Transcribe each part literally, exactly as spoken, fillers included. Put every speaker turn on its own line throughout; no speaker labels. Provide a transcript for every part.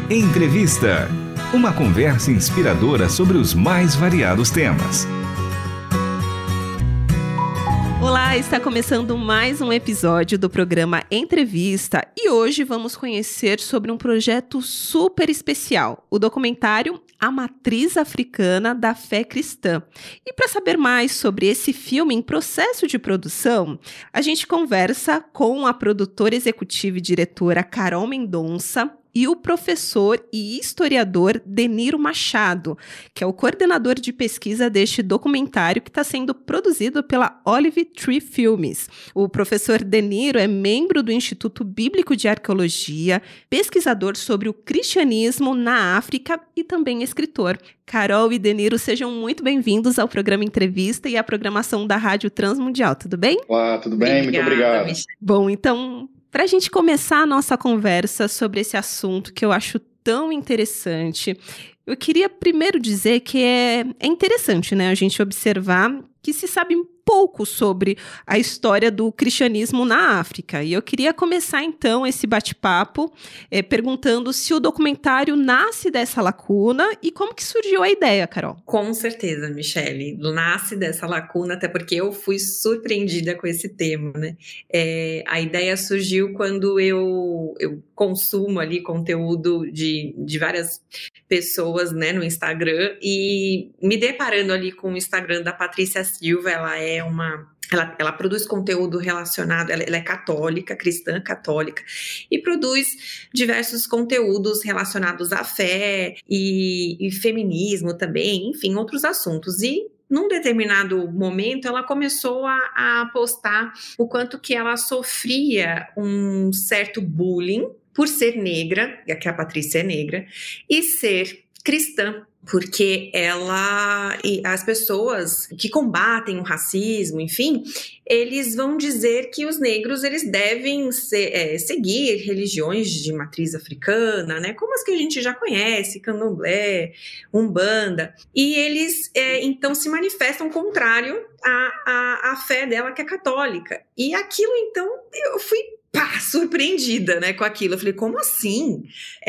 Entrevista. Uma conversa inspiradora sobre os mais variados temas.
Olá, está começando mais um episódio do programa Entrevista e hoje vamos conhecer sobre um projeto super especial, o documentário A Matriz Africana da Fé Cristã. E para saber mais sobre esse filme em processo de produção, a gente conversa com a produtora executiva e diretora Carol Mendonça e o professor e historiador Deniro Machado, que é o coordenador de pesquisa deste documentário que está sendo produzido pela Olive Tree Filmes. O professor Deniro é membro do Instituto Bíblico de Arqueologia, pesquisador sobre o cristianismo na África e também escritor. Carol e Deniro, sejam muito bem-vindos ao programa Entrevista e à programação da Rádio Transmundial, tudo bem?
Olá, tudo bem? Obrigada, muito obrigado.
Michele. Bom, então, para a gente começar a nossa conversa sobre esse assunto que eu acho tão interessante, eu queria primeiro dizer que é, é interessante, né, a gente observar que se sabe pouco sobre a história do cristianismo na África. E eu queria começar, então, esse bate-papo é, perguntando se o documentário nasce dessa lacuna e como que surgiu a ideia, Carol.
Com certeza, Michele. Nasce dessa lacuna, até porque eu fui surpreendida com esse tema, né? É, a ideia surgiu quando eu, eu consumo ali conteúdo de, de várias pessoas, né, no Instagram, e me deparando ali com o Instagram da Patrícia Silva. Ela é uma... Ela, ela produz conteúdo relacionado, ela, ela é católica, cristã católica, e produz diversos conteúdos relacionados à fé e, e feminismo também, enfim, outros assuntos. E num determinado momento, ela começou a, a postar o quanto que ela sofria um certo bullying por ser negra, que a Patrícia é negra, e ser cristã, porque ela e as pessoas que combatem o racismo, enfim, eles vão dizer que os negros eles devem ser, é, seguir religiões de matriz africana, né, como as que a gente já conhece, candomblé, umbanda, e eles é, então se manifestam contrário à, à, à fé dela, que é católica. E aquilo, então, eu fui pá, surpreendida, né, com aquilo. Eu falei, como assim?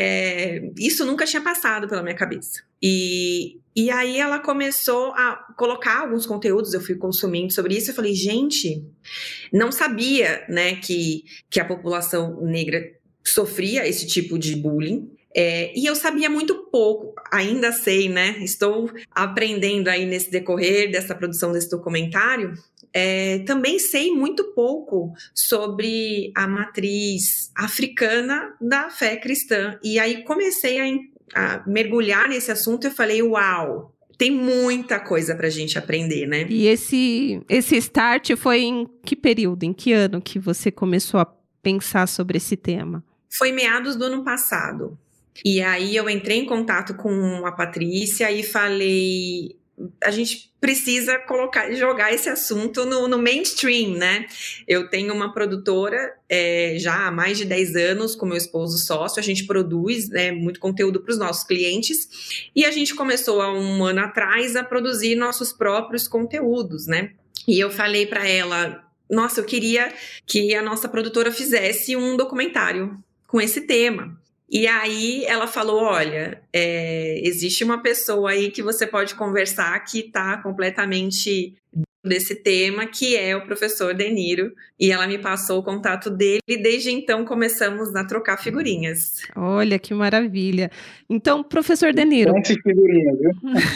É, isso nunca tinha passado pela minha cabeça. E, e aí ela começou a colocar alguns conteúdos, eu fui consumindo sobre isso, eu falei, gente, não sabia, né, que, que a população negra sofria esse tipo de bullying. É, e eu sabia muito pouco, ainda sei, né, estou aprendendo aí nesse decorrer dessa produção desse documentário. É, também sei muito pouco sobre a matriz africana da fé cristã. E aí comecei a, a mergulhar nesse assunto e eu falei, uau, tem muita coisa pra gente aprender, né?
E esse, esse start foi em que período, em que ano que você começou a pensar sobre esse tema?
Foi meados do ano passado. E aí eu entrei em contato com a Patrícia e falei, a gente precisa colocar, jogar esse assunto no, no mainstream, né? Eu tenho uma produtora é, já há mais de dez anos com meu esposo sócio, a gente produz, né, muito conteúdo para os nossos clientes e a gente começou há um ano atrás a produzir nossos próprios conteúdos, né? E eu falei para ela, nossa, eu queria que a nossa produtora fizesse um documentário com esse tema. E aí ela falou, olha, é, existe uma pessoa aí que você pode conversar que está completamente desse tema, que é o professor Deniro, e ela me passou o contato dele e desde então começamos a trocar figurinhas.
Olha, que maravilha. Então, professor Deniro,
figurinha, viu?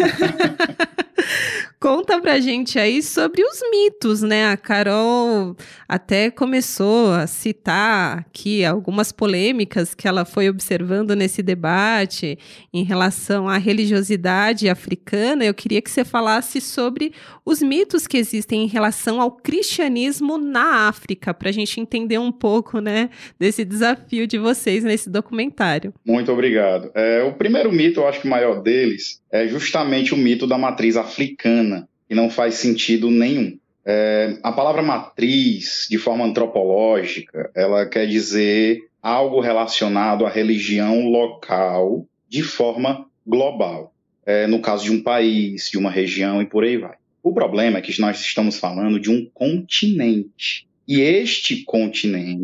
conta pra gente aí sobre os mitos, né? A Carol até começou a citar aqui algumas polêmicas que ela foi observando nesse debate em relação à religiosidade africana. Eu queria que você falasse sobre os mitos que existem em relação ao cristianismo na África, para a gente entender um pouco, né, desse desafio de vocês nesse documentário.
Muito obrigado. É, o primeiro mito, eu acho que o maior deles, é justamente o mito da matriz africana, que não faz sentido nenhum. É, a palavra matriz, de forma antropológica, ela quer dizer algo relacionado à religião local de forma global. É, no caso de um país, de uma região e por aí vai. O problema é que nós estamos falando de um continente. E este continente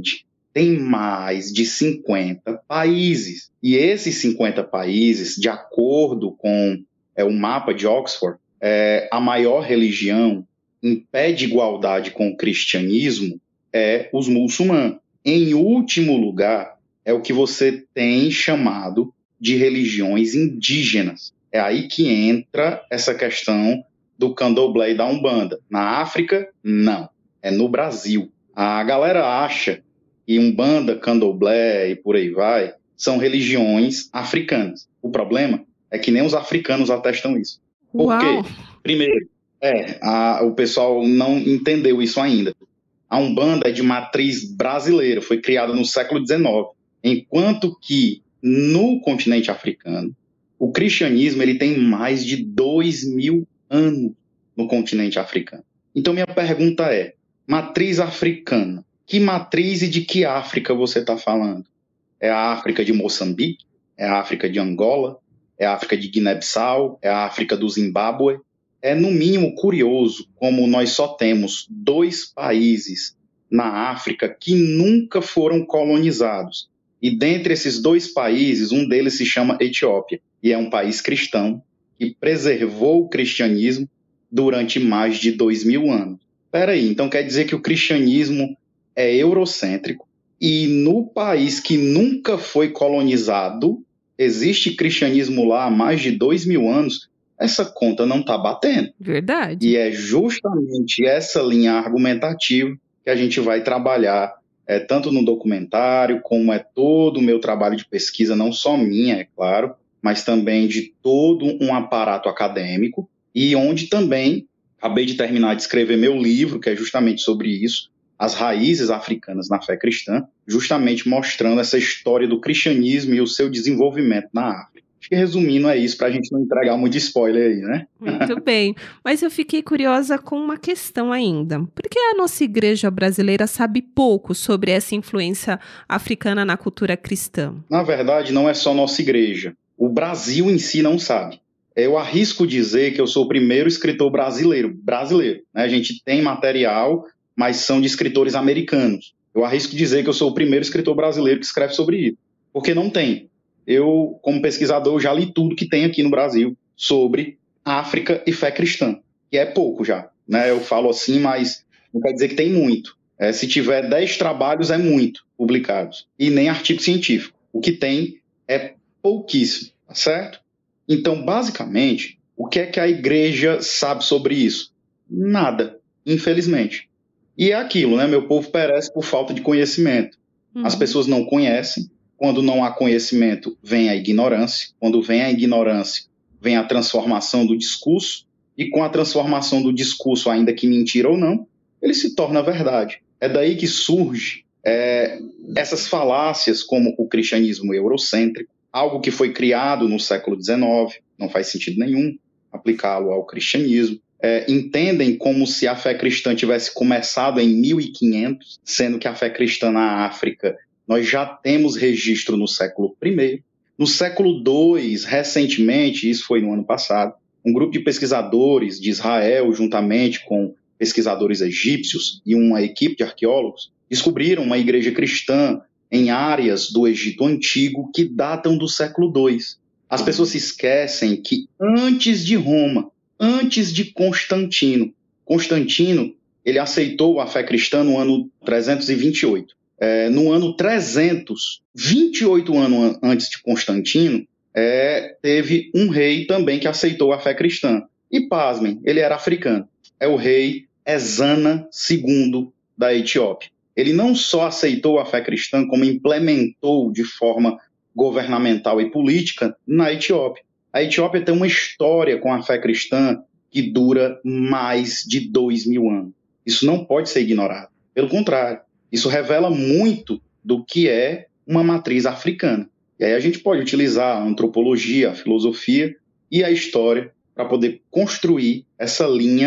tem mais de cinquenta países. E esses cinquenta países, de acordo com é, o mapa de Oxford, é, a maior religião em pé de igualdade com o cristianismo é os muçulmanos. Em último lugar, é o que você tem chamado de religiões indígenas. É aí que entra essa questão do candomblé e da umbanda. Na África, não. É no Brasil. A galera acha que umbanda, candomblé e por aí vai são religiões africanas. O problema é que nem os africanos atestam isso. Por
Uau.
quê? Primeiro, é, a, o pessoal não entendeu isso ainda. A Umbanda é de matriz brasileira, foi criada no século dezenove, enquanto que no continente africano, o cristianismo ele tem mais de dois mil anos no continente africano. Então minha pergunta é, matriz africana, que matriz e de que África você está falando? É a África de Moçambique? É a África de Angola? É a África de Guiné-Bissau? É a África do Zimbábue? É, no mínimo, curioso como nós só temos dois países na África que nunca foram colonizados. E dentre esses dois países, um deles se chama Etiópia, e é um país cristão que preservou o cristianismo durante mais de dois mil anos. Espera aí, então quer dizer que o cristianismo é eurocêntrico e no país que nunca foi colonizado, existe cristianismo lá há mais de dois mil anos, essa conta não está batendo.
Verdade.
E é justamente essa linha argumentativa que a gente vai trabalhar, é, tanto no documentário, como é todo o meu trabalho de pesquisa, não só minha, é claro, mas também de todo um aparato acadêmico, e onde também acabei de terminar de escrever meu livro, que é justamente sobre isso, As Raízes Africanas na Fé Cristã, justamente mostrando essa história do cristianismo e o seu desenvolvimento na África. Acho que resumindo é isso, para a gente não entregar muito spoiler aí, né?
Muito bem, mas eu fiquei curiosa com uma questão ainda. Por que a nossa igreja brasileira sabe pouco sobre essa influência africana na cultura cristã?
Na verdade, não é só nossa igreja. O Brasil em si não sabe. Eu arrisco dizer que eu sou o primeiro escritor brasileiro. brasileiro, né? A gente tem material, mas são de escritores americanos. Eu arrisco dizer que eu sou o primeiro escritor brasileiro que escreve sobre isso, porque não tem. Eu, como pesquisador, já li tudo que tem aqui no Brasil sobre África e fé cristã, que é pouco já, né? Eu falo assim, mas não quer dizer que tem muito. É, se tiver dez trabalhos, é muito publicados, e nem artigo científico. O que tem é pouquíssimo, tá certo? Então, basicamente, o que é que a igreja sabe sobre isso? Nada, infelizmente. E é aquilo, né? Meu povo perece por falta de conhecimento. Uhum. As pessoas não conhecem. Quando não há conhecimento, vem a ignorância. Quando vem a ignorância, vem a transformação do discurso. E com a transformação do discurso, ainda que mentira ou não, ele se torna verdade. É daí que surge é, essas falácias como o cristianismo eurocêntrico, algo que foi criado no século dezenove, não faz sentido nenhum aplicá-lo ao cristianismo. É, entendem como se a fé cristã tivesse começado em mil e quinhentos, sendo que a fé cristã na África nós já temos registro no século primeiro. No século dois, recentemente, isso foi no ano passado, um grupo de pesquisadores de Israel, juntamente com pesquisadores egípcios e uma equipe de arqueólogos, descobriram uma igreja cristã em áreas do Egito Antigo que datam do século dois. As pessoas se esquecem que antes de Roma, antes de Constantino, Constantino ele aceitou a fé cristã no ano trezentos e vinte e oito. É, no ano trezentos, vinte e oito anos antes de Constantino, é, teve um rei também que aceitou a fé cristã. E pasmem, ele era africano. É o rei Ezana segundo da Etiópia. Ele não só aceitou a fé cristã, como implementou de forma governamental e política na Etiópia. A Etiópia tem uma história com a fé cristã que dura mais de dois mil anos. Isso não pode ser ignorado. Pelo contrário, isso revela muito do que é uma matriz africana. E aí a gente pode utilizar a antropologia, a filosofia e a história para poder construir essa linha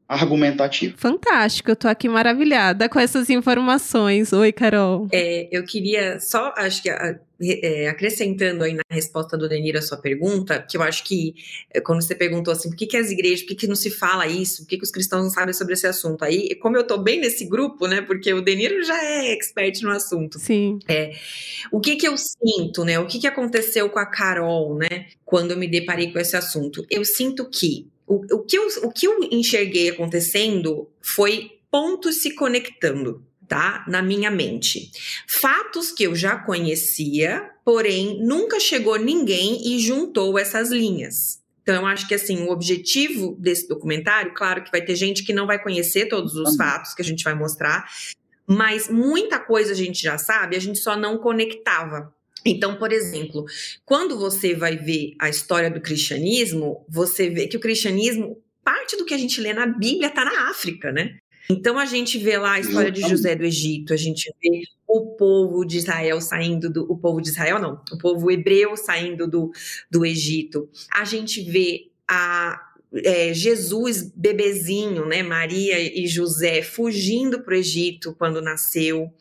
argumentativa.
Fantástico, eu tô aqui maravilhada com essas informações. Oi, Carol.
É, eu queria só, acho que a, é, acrescentando aí na resposta do Deniro a sua pergunta, que eu acho que é, quando você perguntou assim, por que, que as igrejas, por que, que não se fala isso, por que, que os cristãos não sabem sobre esse assunto? Aí, como eu tô bem nesse grupo, né, porque o Deniro já é expert no assunto.
Sim.
É, o que que eu sinto, né, o que que aconteceu com a Carol, né, quando eu me deparei com esse assunto? Eu sinto que O, o, que eu, o que eu enxerguei acontecendo foi pontos se conectando, tá? Na minha mente. Fatos que eu já conhecia, porém nunca chegou ninguém e juntou essas linhas. Então eu acho que assim, o objetivo desse documentário, claro que vai ter gente que não vai conhecer todos os fatos que a gente vai mostrar, mas muita coisa a gente já sabe, a gente só não conectava. Então, por exemplo, quando você vai ver a história do cristianismo, você vê que o cristianismo, parte do que a gente lê na Bíblia está na África, né? Então, a gente vê lá a história de José do Egito, a gente vê o povo de Israel saindo do... O povo de Israel, não. O povo hebreu saindo do, do Egito. A gente vê a... É, Jesus bebezinho, né, Maria e José fugindo para o Egito quando nasceu,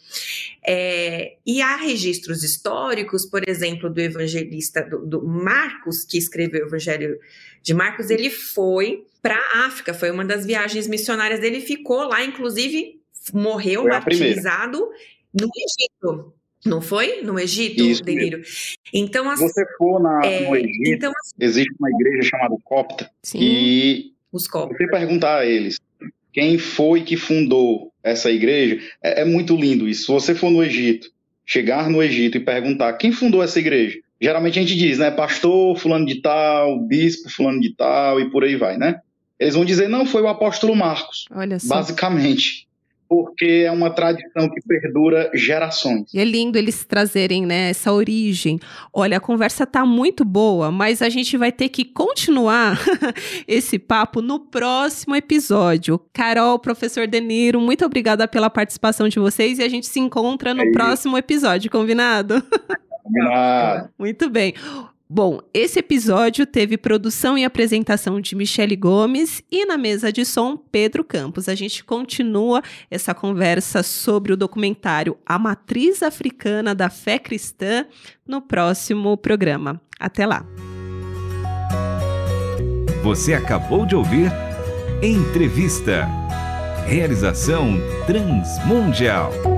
é, e há registros históricos, por exemplo, do evangelista do, do Marcos, que escreveu o Evangelho de Marcos. Ele foi para a África, foi uma das viagens missionárias dele, ficou lá, inclusive morreu martirizado no Egito. Não foi? No Egito,
Isso,
Deniro? Então,
se você for na,
é,
no Egito,
então, assim,
existe uma igreja chamada Copta.
Sim.
E
os coptos.
você perguntar a eles quem foi que fundou essa igreja, é, é muito lindo isso. Se você for no Egito, chegar no Egito e perguntar quem fundou essa igreja, geralmente a gente diz, né, pastor fulano de tal, bispo fulano de tal e por aí vai, né? Eles vão dizer, não, foi o apóstolo Marcos.
Olha só.
Basicamente. Porque é uma tradição que perdura gerações.
E é lindo eles trazerem, né, essa origem. Olha, a conversa tá muito boa, mas a gente vai ter que continuar esse papo no próximo episódio. Carol, professor Deniro, muito obrigada pela participação de vocês e a gente se encontra no é próximo episódio, combinado?
Combinado.
Muito bem. Bom, esse episódio teve produção e apresentação de Michele Gomes e na mesa de som, Pedro Campos. A gente continua essa conversa sobre o documentário A Matriz Africana da Fé Cristã no próximo programa. Até lá!
Você acabou de ouvir Entrevista. Realização Transmundial.